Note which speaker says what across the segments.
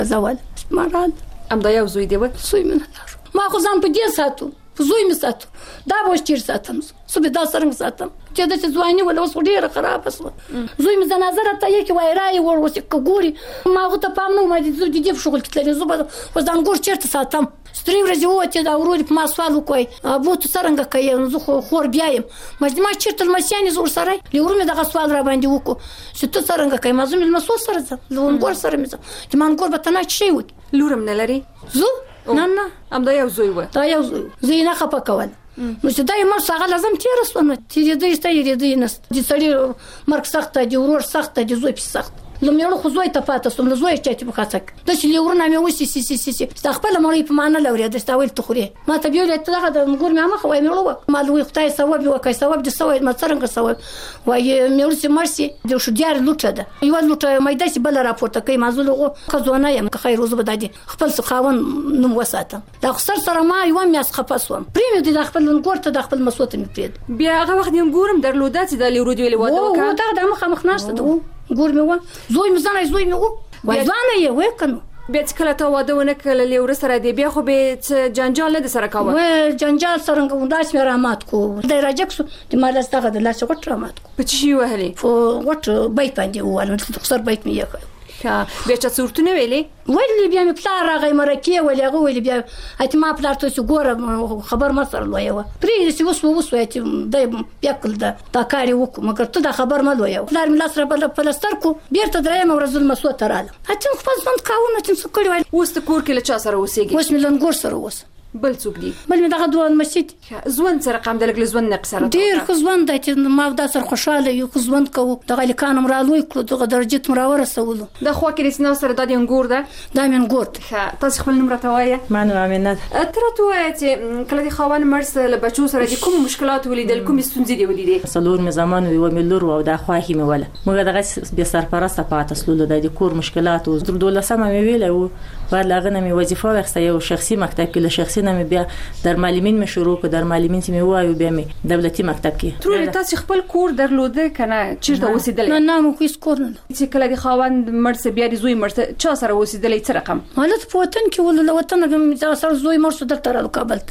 Speaker 1: زول مراد
Speaker 2: ام دا یو زوی دی و
Speaker 1: زوی من ما خو ځان په دې ساتو زوی می ساتو دا به چیر ساتم صبح دا څنګه ساتم چې د ځواني ولا اوس ډیره خراب اسوه زوی می زنازه ته یې کې وای راي ور وس کوګوري ما غو ته پام نو ما دې زوی دې شغل تللی زو به وزن ګور چیرته ساتم ستري ورځې وته دا ورور په ما سوال وکوي ابو ته څنګه کوي زه خو خور بیایم ما چیرته المسیانې زور سره لورو می دغه سوال را باندې وکړو چې ته څنګه کوي ما زموږ مسو سره ځم لون ګور سره می ځم چې man ګور به تنه شي وي
Speaker 2: لورم نه لري
Speaker 1: زو نه
Speaker 2: ام دا یو زوی و
Speaker 1: دا یو زوی نه خپه کول نو چې دا یې مر څنګه لازم تیر سونه چې دې ستې نست دې سړی مرګ سخت دی ورور سخت دی زوی په سخت لمړو خو زوی ته پاتې سوم زوی چې په خاصک د چې لورنا مې وسی سي دا خپل مړی په معنا لوري د استاویل تخوري ما ته بیول ته دغه د ګور مې ما خو مې ما لوی خدای ثواب وکای ثواب د ثواب ما څنګه ثواب وای مې ورسي مرسي د شو دیار لوټه ده یو لوټه مې داسې بل راپورته کوي ما زلغه خزونه یم که خیر روز بدادي خپل خاون نوم وساتم دا سره ما یو مې اس خپسوم پریم دې د خپل ګور ته د خپل مسوت مې پرید
Speaker 2: بیا هغه وخت یم ګورم درلوده چې د لورو دی ویل واده وکړه
Speaker 1: دا د مخ ناشته ګور مې و زوی مې زنه زوی مې و وای ځانه یې وکنو
Speaker 2: بیا چې کله ته واده ونه کړل لور سره دی بیا خو به جنجال نه سره کاوه
Speaker 1: و جنجال سره کونداس مې رامات کو د راجکسو د مال ستغه د لاس غټ رامات کو
Speaker 2: په چی وهلي
Speaker 1: فو غټ بیت باندې ووالم چې خسر بیت مې یې
Speaker 2: بیا چې صورتونه ویلي
Speaker 1: ویلي بیا مې پلار راغی مرکه ویلي بیا اته ما پلار ته ګور خبر ما سره لوي و پرې چې وسو چې د بیا کول دا کاری وکړه مګر ته دا خبر ما لوي پلار مې لاس را بل پلستر کو بیرته درېم ورځ مسو تراله اته خپل ځان کاونه چې څه کړی
Speaker 2: وست کور کې له چا سره وسېږي
Speaker 1: وس مې لنګور سره وس
Speaker 2: بل څوک دی
Speaker 1: بل مې دغه دوه مسجد
Speaker 2: ځوان سره قام د لګل ځوان نقصره
Speaker 1: ډیر خو ځوان د چې ما دا سره خوشاله یو خو ځوان کو دغه لیکانم را لوي کړو دغه درجه تم را ورسولو
Speaker 2: د خو کې رسنا سره د انګور ده
Speaker 1: دا من ګورت
Speaker 2: تاسو خپل نوم راټوایه
Speaker 3: مانو امینت
Speaker 2: تر ته وایي چې کله د خوان مرس له بچو سره د کوم مشکلات ولیدل کوم ستونزې دی ولیدل
Speaker 3: سلور مې زمان وی ملور او د خواهی مې ولا موږ دغه به سرپرسته پاتې سلول د کور مشکلات او در دولسمه مې ویل او بعد لاغه مې وظیفه واخسته یو شخصي مکتب کې له شخصي نه مې بیا در معلمین مې شروع کو در معلمین چې مې وایو بیا مې دولتي مکتب کې
Speaker 2: تر تاسو خپل کور درلوده کنه چیرته وسیدل
Speaker 1: نه مو هیڅ کور نه
Speaker 2: چې کله د خاوند مرس بیا د زوی مرس چا سره وسیدل څه رقم
Speaker 1: حالت په وطن کې ول وطن کې سره زوی مرس درته را کابل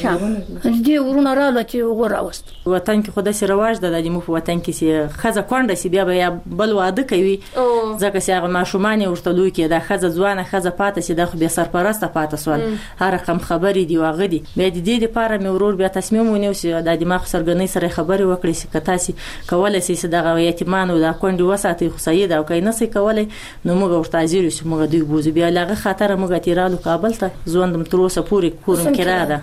Speaker 1: دې ورونه رااله چې وراوست
Speaker 3: وطن کې خدای سره رواج ده د مو په وطن کې چې خزه کونډه سی بیا بل واده کوي ځکه چې هغه ماشومان ورته لوي کې د خزه ځوانه خزه پاتې سي د خو به سرپرسته پاتې سوال هر رقم خبري دی واغ دي بیا د دې لپاره مې ورور بیا تصمیم ونیو چې د دماغ سرګنۍ سره خبري وکړي چې کتا سي کولای سي چې د یتیمانو د کونډي وساتي خو سید او کین سي کولای نو موږ ورته ازیر چې موږ دوی بوزو بیا لغه خطر موږ تیرالو کابل ته ځوندم تر اوسه پوری کورم کرا ده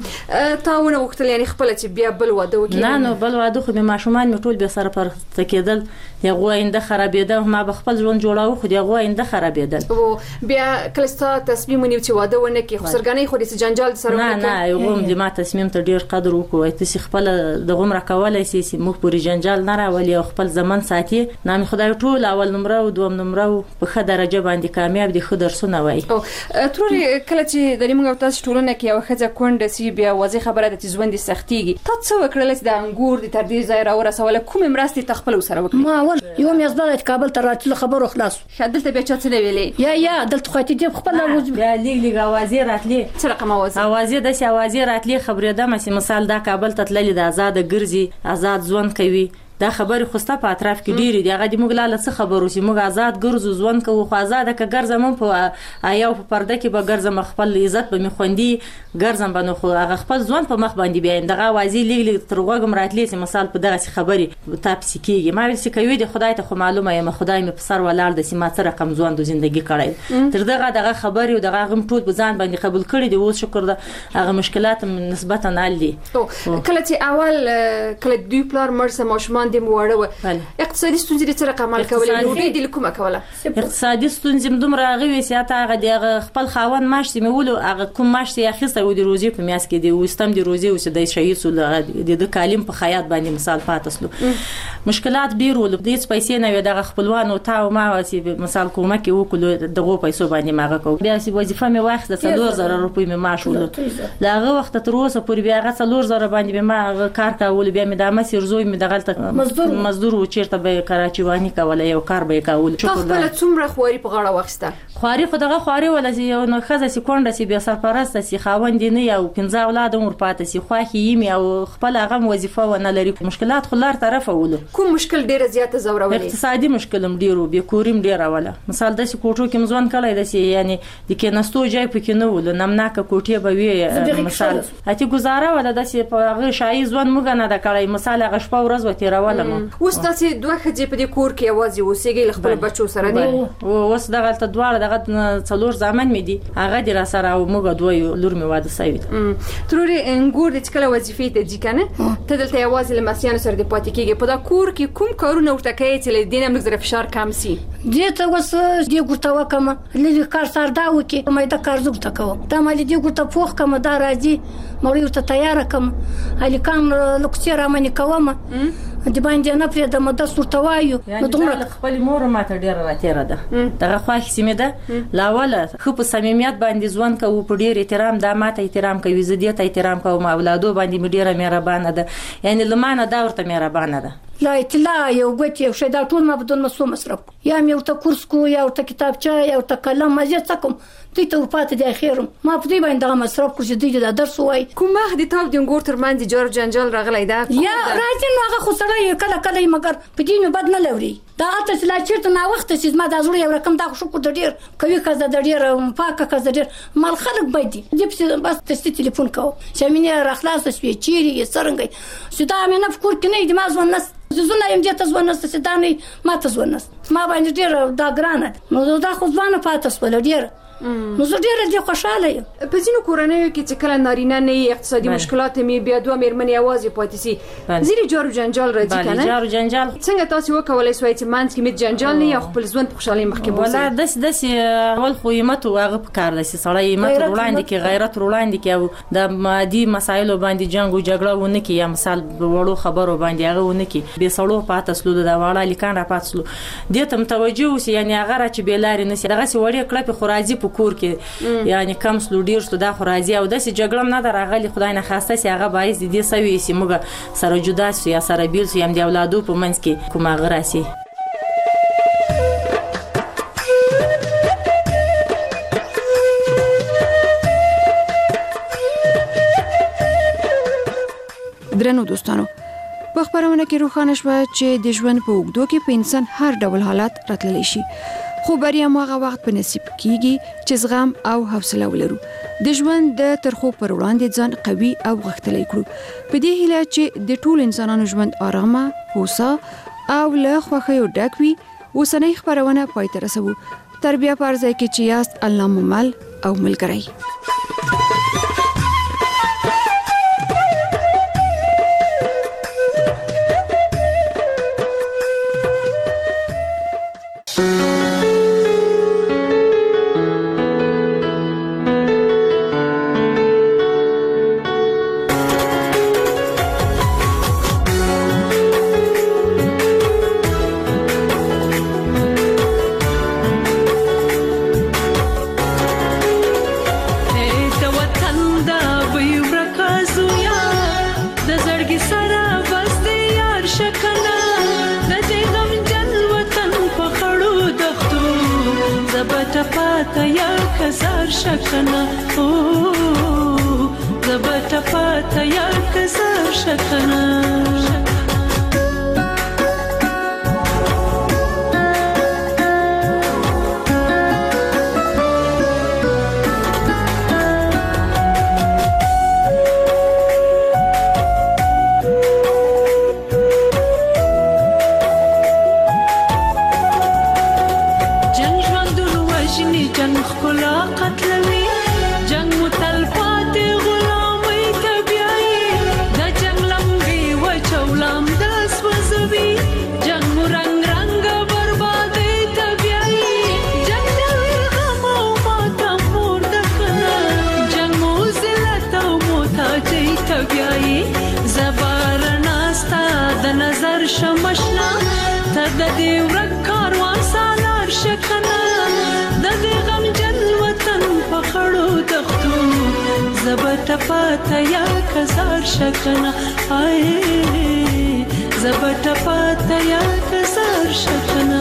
Speaker 2: تاونه وختل یعنی خپل چې بیا بل واده وکړي
Speaker 3: نه نو بل واده خو به ماشومان می ټول به سره پر تکیدل یغه آینده خرابېده ما به خپل ژوند جوړاو خو یغه آینده خرابېدل
Speaker 2: او بیا کلستا تصمیم ونیو چې واده ونه کې خو سرګنۍ خو د جنجال سره
Speaker 3: نه یو د ما تصمیم ته ډیر قدر وکوي ته خپل د غمره کولای سي چې موږ پوری جنجال نه راولي خپل ځمن ساتي نام خدای ټول اول نمره او دوم نمره په خه درجه باندې کامیاب دي خو درسونه وای
Speaker 2: او تروري کله چې د موږ تاسو ټولنه کې یو خځه کونډه سی بیا واځي خبره د ژوند سختيږي تاسو وکړل چې د انګور د تر دې ځای را ورسول کوم مرستي تخپل سره وکړي
Speaker 1: ما اول یو مې ځبل کابل ته راتل خبرو خلاص
Speaker 2: دلته بیا چا څه ویلې
Speaker 1: یا دلته خو ته خپل روز
Speaker 3: بیا لیګ اوازې راتلې
Speaker 2: څه رقم
Speaker 3: اوازې د اوازې راتلې خبره ده مې مثال دا کابل ته تللی د آزاد ګرځي آزاد ژوند کوي دا خبر خوسته په اطراف کې ډیری دی هغه د موږ لاله څه خبرو چې موږ آزاد ګرځو ځوان کوو خو آزاد ک ګرځم په یو په پرده کې به ګرځم خپل عزت به می خوندي ګرځم بنو خو هغه خپل ځوان په مخ باندې بیا دغه وازی لیګ تر وګم راتلی چې مثال په دغه خبري تاسو کېږي ما ویل چې کوي د خدای ته خو معلومه یم خدای مې په سر ولاړ د سیمه تر رقم ځوان د ژوندۍ کړی تر دغه خبري او دغه غم ټول په ځان باندې قبول کړی دی او شکر ده هغه مشکلات نسبتا نال دي
Speaker 2: کله چې اول کله دوی پلار مرسه ماشومان د موړه اقتصادي ستونزې سره عمل کولای نو دې کومه کوله
Speaker 3: اقتصادي ستونزې دومره غوي سیاته هغه د خپل خاون ماش چې مولو هغه کوم ماش یې اخیسته و د روزي په میاس کې دی وستم د روزي او د شهید سول د کالم په خیاط باندې مثال پاتسلو مشکلات ډیر ول د هیڅ پیسې نه وي دغه خپلوانو تا او ما واسي مثال کومک وکړو دغه پیسو باندې ماغه کو بیا سي وظیفه مې واخیسته 3000 روپۍ مې معاش ول دغه وخت تر اوسه پورې بیا هغه 3000 باندې ما کار کاول بیا مې د مسیر زوی مې دغه مزدور و چیرته به کراچیوانی کوله یو کار به کاول
Speaker 2: خپل څومره خواري په غاړه واخیسته
Speaker 3: خواري خو دغه خواري ولا یو نو خزه سي کونډه سي بیا سرپرست سي خاوند نه یو 15 اولاد عمر پاتې سي خوخي یمي او خپل هغه وظیفه و نه لري مشکلات خلار طرفه ول
Speaker 2: کوم مشکل ډیره زیاته زورولې
Speaker 3: اقتصادي مشکلم ډیرو به کوریم ډیره ولا مثال د کوټو کې مزون کړای د سي یعنی د کې نستو جای پکې نه ول نمناکه کوټه به وي مثال اته گزاره ولا د سي په هغه شای ځوان موږ نه د کړای مثال هغه شپه ورځ وتی راولم
Speaker 2: اوس تاسو دوه خځې په دې کور کې आवाज اوسېږي خپل بچو سره دی
Speaker 3: اوس دغه ته دواړه دغه څلور ځامن مې دي هغه د را سره او موږ دوی لور مې واده سوي
Speaker 2: تروري انګور د کله وظیفې ته ځي کنه ته دلته आवाज لمسیان سره د پاتې کېږي په دا کور کې کوم کارونه ورته کوي چې له دینه موږ زره فشار کم سي
Speaker 1: دې ته وس دې ګورته وکم لږ کار سره دا وکي مې دا کار زغ تکو دا مې دې ګورته پوخ کم دا راځي مړ یو ته تیار کم علي کام لوکسي را منی کوم د باندې نه پرې د مده صورت وایو
Speaker 3: نو دومره خپل مور ماته ډیره راتیره ده دغه خواخ سیمه ده لاوله خو په صمیمیت باندې ځوان کو په ډیر احترام د ماته احترام کوي زديت احترام کوم اولادو باندې ډیره مهربانه ده یعنی لمانه دا ورته مهربانه ده
Speaker 1: لا اطلاع یو غوټي یو شی دا ټول ما بدون مسو مصرف یا مې ورته کورس کو یا ورته کتابچه یا ورته قلم مزه تکم دوی ته پاتې د اخیر ما په دې باندې د مصرف کو چې دوی د درس وای
Speaker 2: کوم وخت د تاب د انګور ترمنځ جوړ جنجال راغلی دا
Speaker 1: یا راځي نو هغه خو سره کله کله مګر په دې نو بد نه لوري دا اته لا چیرته نا وخت چې ما د زړه یو رقم دا خو د ډیر کوي کزه د ډیر پاکه کزه ډیر مال خلک بيدي دې بس تاسو ټلیفون کو چې مینه راخلاص شوي چیرې سرنګي سودا مې نه فکر کني د ما ځون نس زونه يم دې تاسو ونس چې دا نه ما تاسو ونس ما باندې ډیر دا ګرانه نو دا خو ځوانه پاتې سول ډیر نو زه ډیره دې خوشاله یم
Speaker 2: په ځینو کورنیو کې چې کله نارینه نه اقتصادي مشکلات می بیا دوه مېرمنې आवाज پاتې سي ځینې جارو جنجال راځي کنه
Speaker 3: جارو جنجال
Speaker 2: څنګه تاسو وکولای شئ چې مانځ کې می جنجال نه خپل ژوند په خوشالۍ مخکې
Speaker 3: بوزي ولا داس اول خو یمت او هغه په کار داسې سړی یمت وړاندې کې غیرت وړاندې کې د مادي مسایلو باندې جنگ او جګړه ونه کې یا مثال وړو خبرو باندې هغه ونه کې به سړو پاتې سلو د واړه لیکان را پاتې سلو دې ته متوجه اوسې یعنی هغه را چې بیلاری نسی دغه سی وړي کړه په خراجي په کور کې یعنی کم سلو ډیر ستو د خراجي او د سی جګړم نه دراغلی خدای نه خواسته سی هغه باعث دي سوي سی موږ سره جدا سو یا سره بیل سو یم دی اولادو په منځ کې کومه غراسي
Speaker 2: درنو دوستانو په خبرونه کې روښانه شوه چې د ژوند په اوږدو کې په انسان هر ډول حالات راتللی شي خو بریا مو هغه وخت په نصیب کیږي چې زغم او حوصله ولرو د ژوند د ترخو پر وړاندې ځان قوي او غښتلی کړو په دې هیله چې د ټول انسانانو ژوند آرامه هوسا او له خوښیو ډک وي اوسنۍ خبرونه پای ته رسوو تر بیا په ځای کې چې یاست الله مو مل او ملګری
Speaker 4: زبار ناستا د نظر شمشنا ټپا تیا کزار شکنه زب ټپا تیا کزار شکنه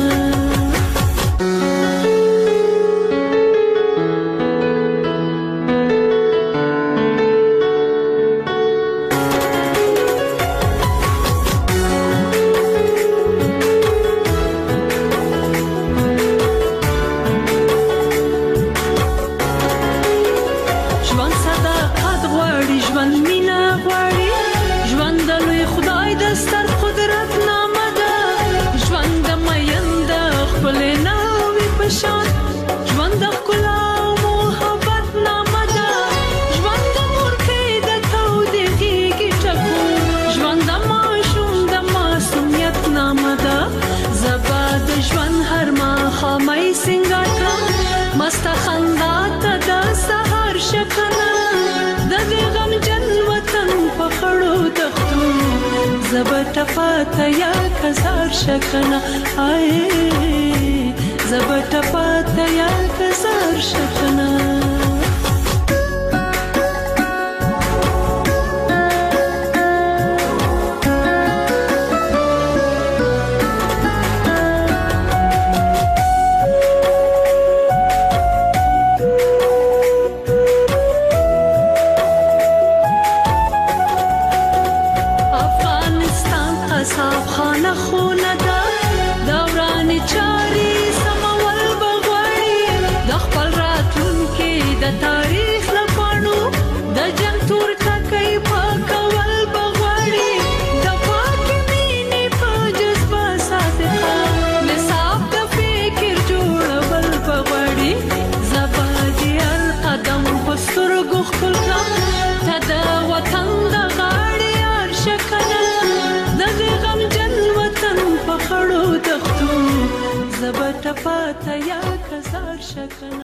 Speaker 4: مستا خندا ته د سهار شکنه د دې غم جن وطن په خړو دښتو زب ټپا تیا کزار شکنه زب ټپا تیا کزار شکنه